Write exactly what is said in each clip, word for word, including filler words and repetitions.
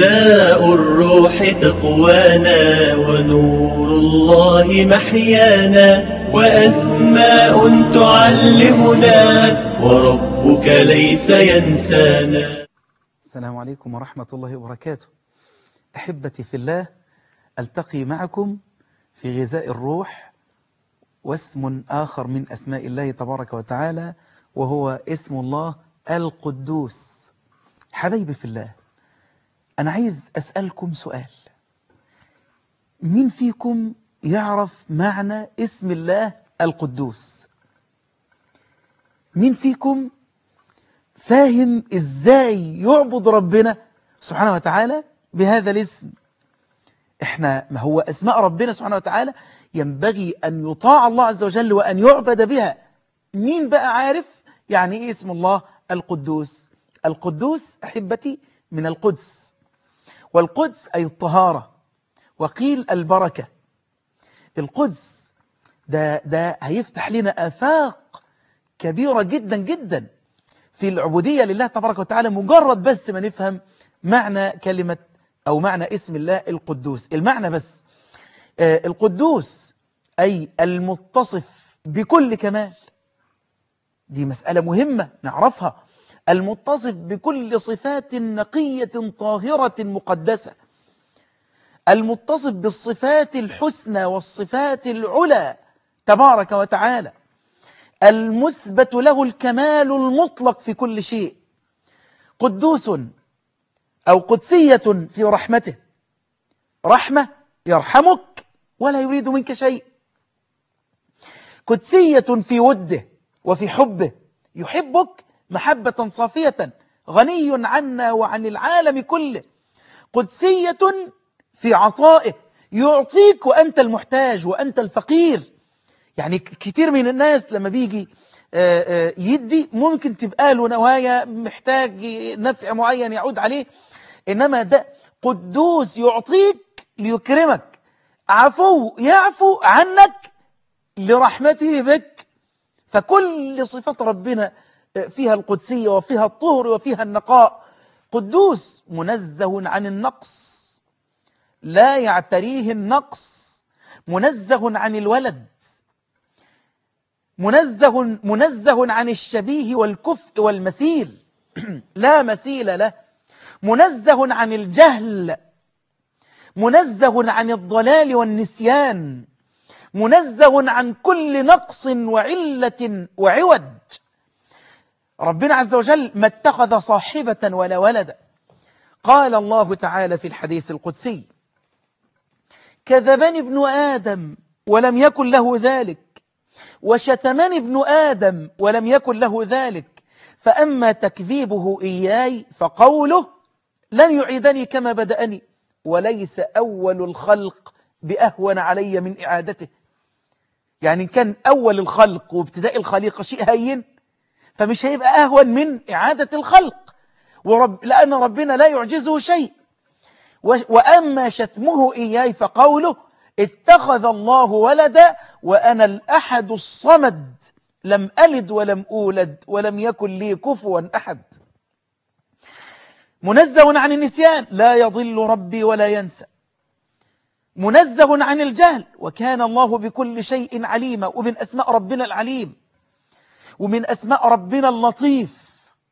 ماء الروح تقوانا ونور الله محيانا وأسماء تعلمنا وربك ليس ينسانا. السلام عليكم ورحمة الله وبركاته. أحبتي في الله، ألتقي معكم في غذاء الروح، واسم آخر من أسماء الله تبارك وتعالى وهو اسم الله القدوس. حبايبي في الله، أنا عايز أسألكم سؤال. مين فيكم يعرف معنى اسم الله القدوس؟ مين فيكم فاهم إزاي يعبد ربنا سبحانه وتعالى بهذا الاسم؟ إحنا ما هو أسماء ربنا سبحانه وتعالى ينبغي أن يطاع الله عز وجل وأن يعبد بها. مين بقى عارف يعني إيه اسم الله القدوس؟ القدوس أحبتي من القدس، والقدس أي الطهارة، وقيل البركة. القدس ده, ده هيفتح لنا آفاق كبيرة جدا جدا في العبودية لله تبارك وتعالى، مجرد بس ما نفهم معنى كلمة أو معنى اسم الله القدوس. المعنى بس آه القدوس أي المتصف بكل كمال. دي مسألة مهمة نعرفها. المتصف بكل صفات نقية طاهرة مقدسة، المتصف بالصفات الحسنى والصفات العلى تبارك وتعالى، المثبت له الكمال المطلق في كل شيء. قدوس أو قدسية في رحمته، رحمة يرحمك ولا يريد منك شيء. قدسية في وده وفي حبه، يحبك محبة صافية، غني عنا وعن العالم كله. قدسية في عطائه، يعطيك وأنت المحتاج وأنت الفقير. يعني كتير من الناس لما بيجي يدي ممكن تبقى له نوايا، محتاج نفع معين يعود عليه، إنما ده قدوس يعطيك ليكرمك، عفو يعفو عنك لرحمته بك. فكل صفات ربنا فيها القدسية وفيها الطهر وفيها النقاء. قدوس منزه عن النقص، لا يعتريه النقص، منزه عن الولد، منزه, منزه عن الشبيه والكفء والمثيل لا مثيل له، منزه عن الجهل، منزه عن الضلال والنسيان، منزه عن كل نقص وعلة وعوج. ربنا عز وجل ما اتخذ صاحبة ولا ولدا. قال الله تعالى في الحديث القدسي: كذبني ابن آدم ولم يكن له ذلك، وشتمني ابن آدم ولم يكن له ذلك، فأما تكذيبه إياي فقوله لن يعيدني كما بدأني، وليس أول الخلق بأهون علي من إعادته. يعني كان أول الخلق وابتداء الخليقة شيء هين، فمش هيبقى أهون من إعادة الخلق، ورب لأن ربنا لا يعجزه شيء. وأما شتمه إياي فقوله اتخذ الله ولدا وأنا الأحد الصمد لم ألد ولم أولد ولم يكن لي كفوا أحد. منزه عن النسيان، لا يضل ربي ولا ينسى. منزه عن الجهل، وكان الله بكل شيء عليما. ومن أسماء ربنا العليم، ومن أسماء ربنا اللطيف.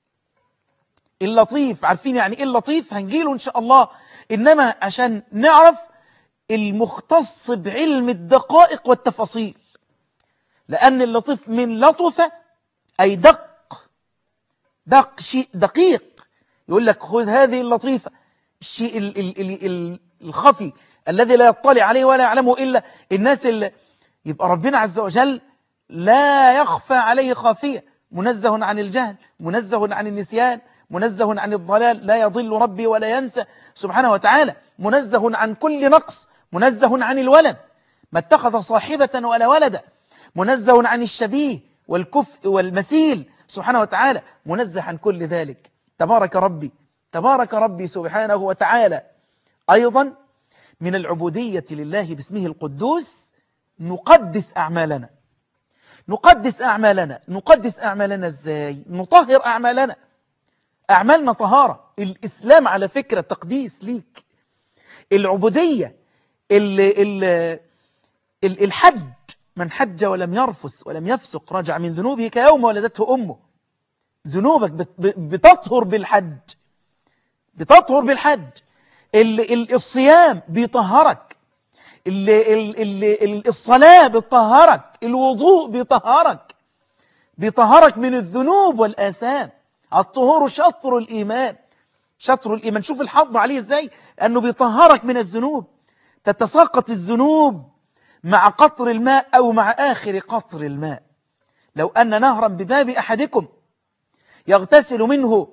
اللطيف عارفين يعني إيه اللطيف؟ هنجيله إن شاء الله. إنما عشان نعرف المختص بعلم الدقائق والتفاصيل، لأن اللطيف من لطفة أي دق، دق شيء دقيق. يقول لك خذ هذه اللطيفة، الشيء ال ال ال الخفي الذي لا يطلع عليه ولا يعلمه إلا الناس. اللي يبقى ربنا عز وجل لا يخفى عليه خافية، منزه عن الجهل، منزه عن النسيان، منزه عن الضلال، لا يضل ربي ولا ينسى سبحانه وتعالى. منزه عن كل نقص، منزه عن الولد، ما اتخذ صاحبة ولا ولدا. منزه عن الشبيه والكفء والمثيل سبحانه وتعالى، منزه عن كل ذلك. تبارك ربي، تبارك ربي سبحانه وتعالى. أيضا من العبودية لله باسمه القدوس نقدس أعمالنا. نقدس أعمالنا نقدس أعمالنا إزاي؟ نطهر أعمالنا. أعمالنا طهارة. الإسلام على فكرة تقديس ليك. العبودية، ال ال ال الحج، من حج ولم يرفث ولم يفسق رجع من ذنوبه كيوم ولدته أمه. ذنوبك بتطهر بالحج، بتطهر بالحج. ال ال الصيام بيطهرك، ال ال ال الصلاة بتطهرك، الوضوء بيطهرك، بيطهرك من الذنوب والآثام. الطهور شطر الإيمان، شطر الإيمان. شوف الحظ عليه إزاي، أنه بيطهرك من الذنوب. تتساقط الذنوب مع قطر الماء أو مع آخر قطر الماء. لو أن نهرا بباب أحدكم يغتسل منه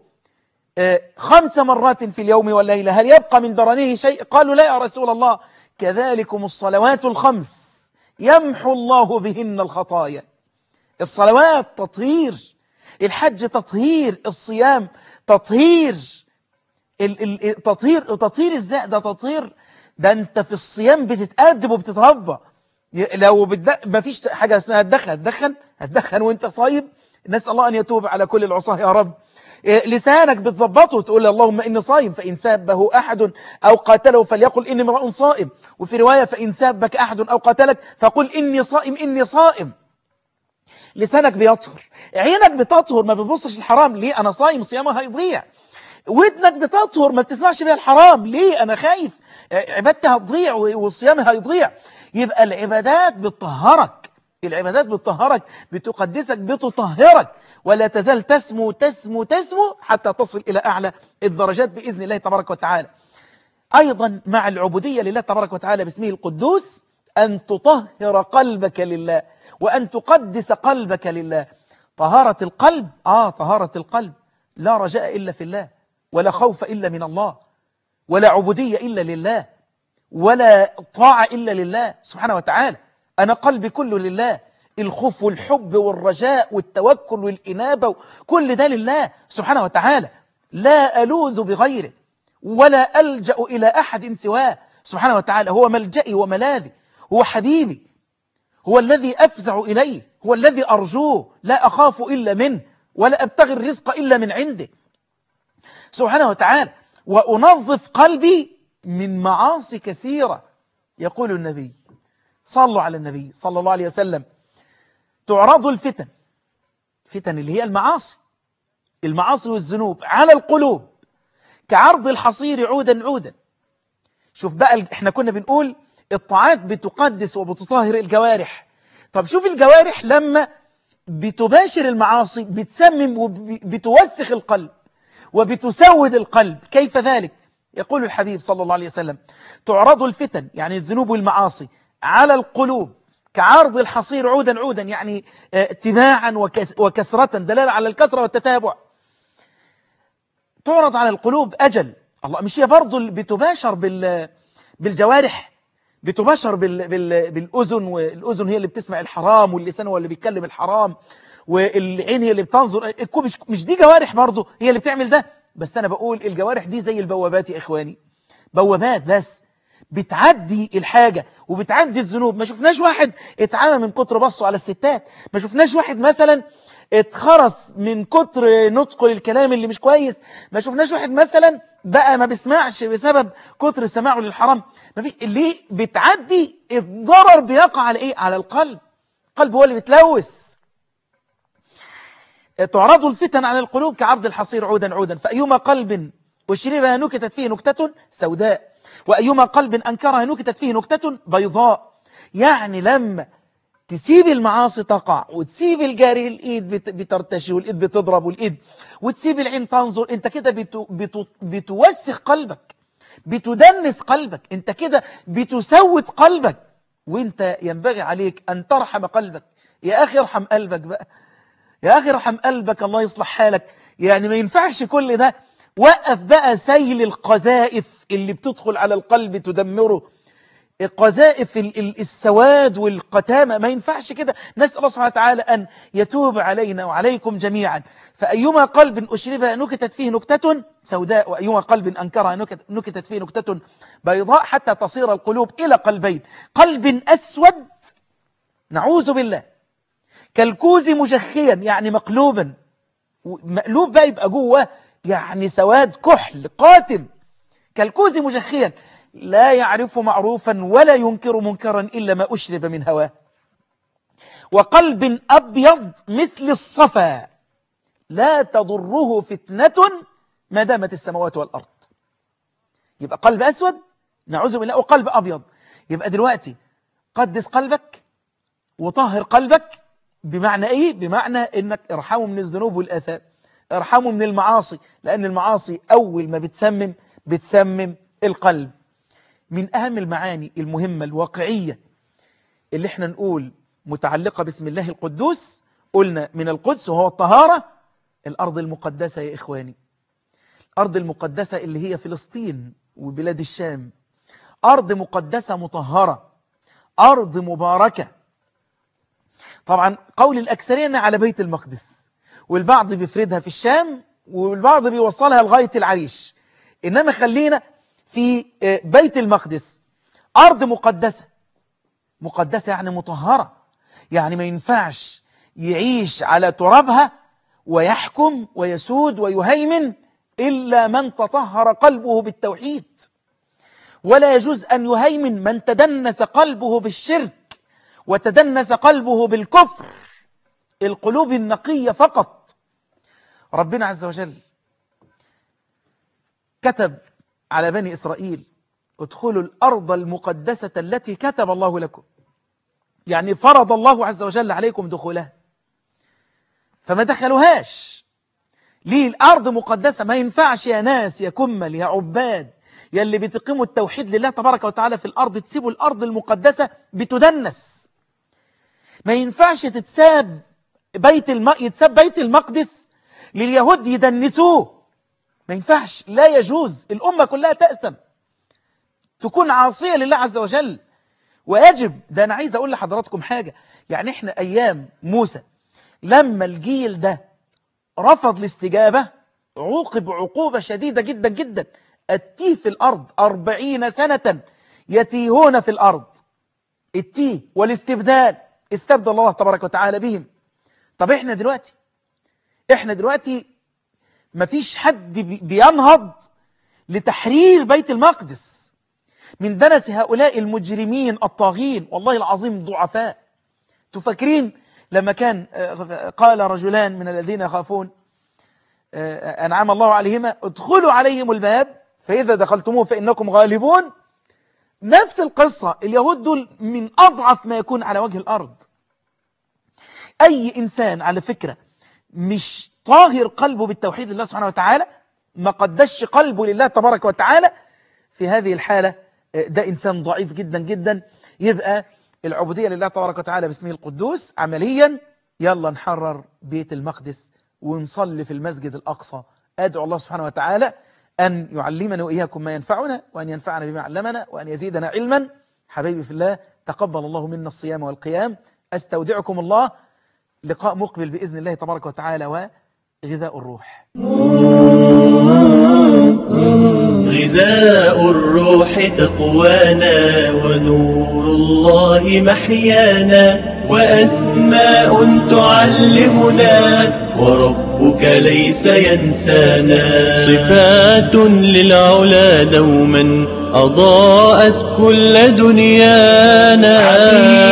خمس مرات في اليوم والليلة هل يبقى من درنه شيء؟ قالوا لا يا رسول الله. كذلكم الصلوات الخمس يمحو الله بهن الخطايا. الصلوات تطهير، الحج تطهير، الصيام تطهير. التطهير تطهير ازاي؟ ده تطهير، ده انت في الصيام بتتأدب وبتتهبى. لو ما فيش حاجة اسمها هتدخن هتدخن هتدخن وانت صايم، نسأل الله أن يتوب على كل العصاه يا رب. لسانك بتظبطه وتقول اللهم إني صايم، فإن سابه أحد أو قاتله فليقل إني امرؤ صائم. وفي رواية فإن سابك أحد أو قاتلك فقل إني صائم إني صائم. لسانك بيطهر، عينك بتطهر، ما بتبصش الحرام. ليه؟ أنا صايم، صيامها هيضيع. ودنك بتطهر، ما بتسمعش بيها الحرام. ليه؟ أنا خايف عبادتي هتضيع وصيامي هيضيع. يبقى العبادات بتطهرك، العبادات بتطهرك، بتقدسك، بتطهرك، ولا تزال تسمو تسمو تسمو حتى تصل إلى أعلى الدرجات بإذن الله تبارك وتعالى. أيضا مع العبودية لله تبارك وتعالى باسمه القدوس أن تطهر قلبك لله وأن تقدس قلبك لله. طهارة القلب، آه طهارة القلب، لا رجاء إلا في الله، ولا خوف إلا من الله، ولا عبودية إلا لله، ولا طاعة إلا لله سبحانه وتعالى. أنا قلبي كله لله، الخوف والحب والرجاء والتوكل والإنابة كل ده لله سبحانه وتعالى. لا ألوذ بغيره ولا ألجأ إلى أحد سواه سبحانه وتعالى. هو ملجئي وملاذي، هو حبيبي، هو الذي أفزع إليه، هو الذي أرجوه، لا أخاف إلا منه ولا أبتغي الرزق إلا من عنده سبحانه وتعالى. وأنظف قلبي من معاصي كثيرة. يقول النبي، صلوا على النبي صلى الله عليه وسلم، تعرض الفتن، فتن اللي هي المعاصي، المعاصي والذنوب على القلوب كعرض الحصير عودا عودا. شوف بقى، احنا كنا بنقول الطاعات بتقدس وبتطهر الجوارح. طب شوف الجوارح لما بتباشر المعاصي بتسمم وبتوسخ القلب وبتسود القلب. كيف ذلك؟ يقول الحبيب صلى الله عليه وسلم، تعرض الفتن يعني الذنوب والمعاصي على القلوب كعرض الحصير عودا عودا، يعني تباعا وكثرة، دلالة على الكثرة والتتابع. تعرض على القلوب أجل الله، مش هي برضو بتباشر بال بالجوارح، بتباشر بال بال بالأذن، والأذن هي اللي بتسمع الحرام، واللسان هو اللي بيتكلم الحرام، والعين هي اللي بتنظر. مش مش دي جوارح برضو هي اللي بتعمل ده؟ بس أنا بقول الجوارح دي زي البوابات يا إخواني، بوابات بس بتعدي الحاجة وبتعدي الذنوب. ما شفناش واحد اتعامى من كتر بصه على الستات، ما شفناش واحد مثلا اتخرس من كتر نطقه للكلام اللي مش كويس، ما شفناش واحد مثلا بقى ما بيسمعش بسبب كتر سماعه للحرام. ما في اللي بتعدي الضرر بيقع على ايه؟ على القلب. القلب هو اللي بتلوث. تعرض الفتن على القلوب كعرض الحصير عودا عودا، فأيما قلب أشربها نكتت فيه نكتة سوداء، وأيما قلب أنكرها نكتت فيه نكتة بيضاء. يعني لما تسيب المعاصي تقع، وتسيب الجاري الإيد بترتشي، والإيد بتضرب، والإيد وتسيب العين تنظر، انت كده بتو بتو بتوسخ قلبك، بتدنس قلبك، انت كده بتسود قلبك. وانت ينبغي عليك أن ترحم قلبك. يا أخي ارحم قلبك بقى، يا أخي ارحم قلبك، الله يصلح حالك. يعني ما ينفعش كل ده. وقف بقى سيل القذائف اللي بتدخل على القلب تدمره، قذائف السواد والقتامة، ما ينفعش كده. نسأل الله سبحانه وتعالى أن يتوب علينا وعليكم جميعا. فأيما قلب أشربها نكتت فيه نكتة سوداء، وأيما قلب أنكرها نكتت فيه نكتة بيضاء، حتى تصير القلوب إلى قلبين، قلب أسود نعوذ بالله كالكوز مجخيا، يعني مقلوبا، مقلوب بقى يبقى جوه يعني سواد كحل قاتل كالكوز مجخيا لا يعرف معروفا ولا ينكر منكرا إلا ما أشرب من هواه. وقلب أبيض مثل الصفا لا تضره فتنة ما دامت السماوات والأرض. يبقى قلب أسود نعوذ بالله، وقلب أبيض. يبقى دلوقتي قدس قلبك وطهر قلبك. بمعنى إيه؟ بمعنى إنك ارحمه من الذنوب والآثام، ارحمه من المعاصي، لأن المعاصي أول ما بتسمم بتسمم القلب. من أهم المعاني المهمة الواقعية اللي احنا نقول متعلقة باسم الله القدوس، قلنا من القدس وهو الطهارة. الأرض المقدسة يا إخواني، الأرض المقدسة اللي هي فلسطين وبلاد الشام، أرض مقدسة مطهرة، أرض مباركة. طبعا قول الأكثرين على بيت المقدس، والبعض بيفردها في الشام والبعض بيوصلها لغاية العريش، إنما خلينا في بيت المقدس. أرض مقدسة، مقدسة يعني مطهرة، يعني ما ينفعش يعيش على ترابها ويحكم ويسود ويهيمن إلا من تطهر قلبه بالتوحيد، ولا يجوز أن يهيمن من تدنس قلبه بالشرك وتدنس قلبه بالكفر. القلوب النقية فقط. ربنا عز وجل كتب على بني إسرائيل ادخلوا الأرض المقدسة التي كتب الله لكم، يعني فرض الله عز وجل عليكم دخولها فما دخلوهاش. ليه؟ الأرض مقدسة، ما ينفعش يا ناس يا كمل يا عباد يا اللي بتقيموا التوحيد لله تبارك وتعالى في الأرض تسيبوا الأرض المقدسة بتدنس. ما ينفعش تتساب بيت الم... يتساب بيت المقدس لليهود يدنسوه، ما ينفعش، لا يجوز. الأمة كلها تأثم، تكون عاصية لله عز وجل. ويجب ده، أنا عايز أقول لحضراتكم حاجة، يعني إحنا أيام موسى لما الجيل ده رفض الاستجابة عوقب عقوبة شديدة جدا جدا، التيه في الأرض أربعين سنة يتيهون في الأرض. التيه والاستبدال، استبدل الله تبارك وتعالى بهم. طب إحنا دلوقتي إحنا دلوقتي مفيش حد بينهض لتحرير بيت المقدس من دنس هؤلاء المجرمين الطاغين، والله العظيم ضعفاء. تفكرين لما كان قال رجلان من الذين يخافون أنعم الله عليهما ادخلوا عليهم الباب فإذا دخلتموه فإنكم غالبون. نفس القصة، اليهود دول من أضعف ما يكون على وجه الأرض. أي إنسان على فكرة مش طاهر قلبه بالتوحيد لله سبحانه وتعالى، ما قدش قلبه لله تبارك وتعالى، في هذه الحالة ده إنسان ضعيف جدا جدا. يبقى العبودية لله تبارك وتعالى باسمه القدوس عمليا. يلا نحرر بيت المقدس ونصلي في المسجد الأقصى. أدعو الله سبحانه وتعالى أن يعلمنا وإياكم ما ينفعنا، وأن ينفعنا بما علمنا، وأن يزيدنا علما. حبيبي في الله، تقبل الله منا الصيام والقيام. أستودعكم الله، لقاء مقبل بإذن الله تبارك وتعالى وغذاء الروح. غذاء الروح تقوانا ونور الله محيانا، وأسماء تعلمنا وربك ليس ينسانا. صفات للعلا دوما أضاءت كل دنيانا.